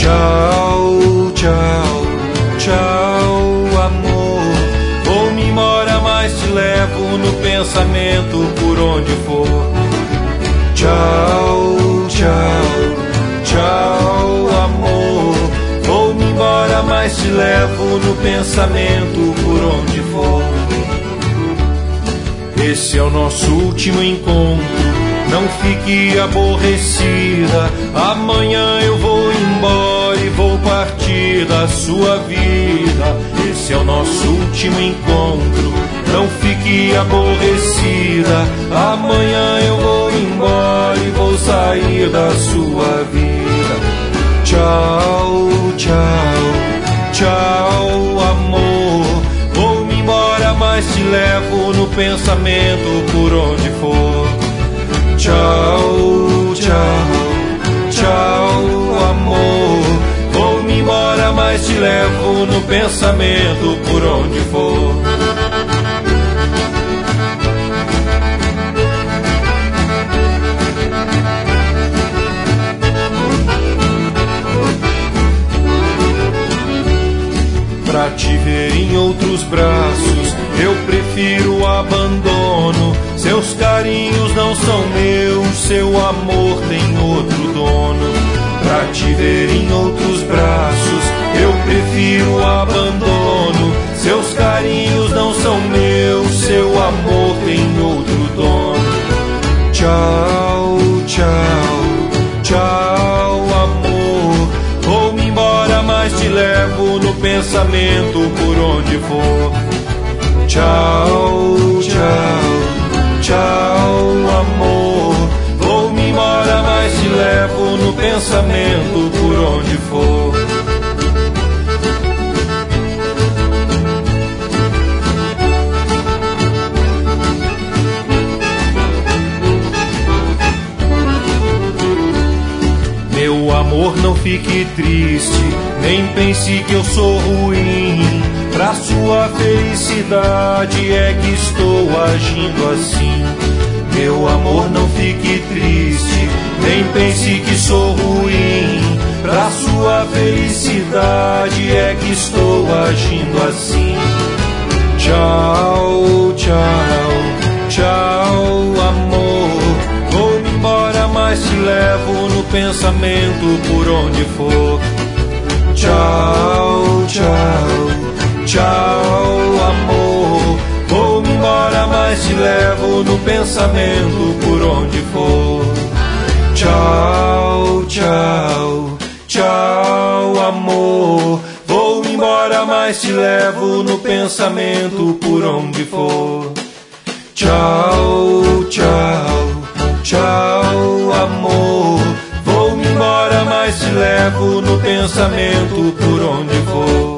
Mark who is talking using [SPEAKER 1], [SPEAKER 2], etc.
[SPEAKER 1] Tchau, tchau, tchau, amor. Vou-me embora, mas te levo no pensamento por onde for. Tchau, tchau, tchau, amor. Vou-me embora, mas te levo no pensamento por onde for. Esse é o nosso último encontro, não fique aborrecida. Amanhã eu vou embora e vou partir da sua vida. Esse é o nosso último encontro, não fique aborrecida. Amanhã eu vou embora e vou sair da sua vida. Tchau, tchau, tchau, amor. Vou-me embora, mas te levo no pensamento por onde for. Tchau, tchau, tchau, amor. Vou-me embora, mas te levo no pensamento por onde for. Pra te ver em outros braços, eu prefiro o abandono. Seus carinhos não são meus, seu amor tem outro dono. Pra te ver em outros braços, eu prefiro o abandono. Seus carinhos não são meus, seu amor tem outro dono. Tchau, tchau, tchau, amor. Vou-me embora, mas te levo no pensamento por onde for. Tchau, tchau, tchau, amor. Vou-me embora, mas te levo no pensamento por onde for. Meu amor, não fique triste, nem pense que eu sou ruim. Pra sua felicidade é que estou agindo assim. Meu amor, não fique triste, nem pense que sou ruim. Pra sua felicidade é que estou agindo assim. Tchau, tchau, tchau, amor. Vou-me embora, mas te levo no pensamento por onde for. Tchau, tchau, tchau, amor. Vou-me embora, mas te levo no pensamento por onde for. Tchau, tchau, tchau, amor. Vou-me embora, mas te levo no pensamento por onde for. Tchau, tchau, tchau, amor. Vou-me embora, mas te levo no pensamento por onde for.